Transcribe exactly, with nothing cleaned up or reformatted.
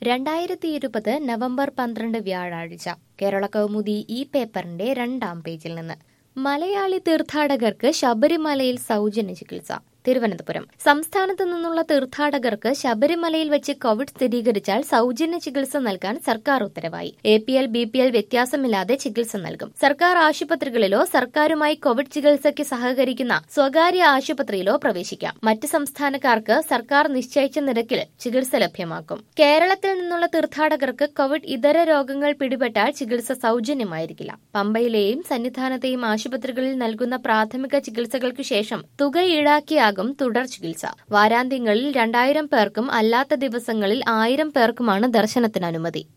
രണ്ടായിരത്തി ഇരുപത് നവംബർ പന്ത്രണ്ട് വ്യാഴാഴ്ച കേരള കൗമുദി ഈ പേപ്പറിന്റെ രണ്ടാം പേജിൽ നിന്ന് മലയാളി തീർത്ഥാടകർക്ക് ശബരിമലയിൽ സൗജന്യ ചികിത്സ. തിരുവനന്തപുരം സംസ്ഥാനത്തു നിന്നുള്ള തീർത്ഥാടകർക്ക് ശബരിമലയിൽ വെച്ച് കോവിഡ് സ്ഥിരീകരിച്ചാൽ സൗജന്യ ചികിത്സ നൽകാൻ സർക്കാർ ഉത്തരവായി. A P L B P L വ്യത്യാസമില്ലാതെ ചികിത്സ നൽകും. സർക്കാർ ആശുപത്രികളിലോ സർക്കാരുമായി കോവിഡ് ചികിത്സയ്ക്ക് സഹകരിക്കുന്ന സ്വകാര്യ ആശുപത്രിയിലോ പ്രവേശിക്കാം. മറ്റ് സംസ്ഥാനക്കാർക്ക് സർക്കാർ നിശ്ചയിച്ച നിരക്കിൽ ചികിത്സ ലഭ്യമാക്കും. കേരളത്തിൽ നിന്നുള്ള തീർത്ഥാടകർക്ക് കോവിഡ് ഇതര രോഗങ്ങൾ പിടിപെട്ടാൽ ചികിത്സ സൗജന്യമായിരിക്കില്ല. പമ്പയിലെയും സന്നിധാനത്തെയും ആശുപത്രികളിൽ നൽകുന്ന പ്രാഥമിക ചികിത്സകൾക്കു ശേഷം തുക ഈടാക്കിയാകും തുടർ ചികിത്സ. വാരാന്ത്യങ്ങളിൽ രണ്ടായിരം പേർക്കും അല്ലാത്ത ദിവസങ്ങളിൽ ആയിരം പേർക്കുമാണ് ദർശനത്തിന് അനുമതി.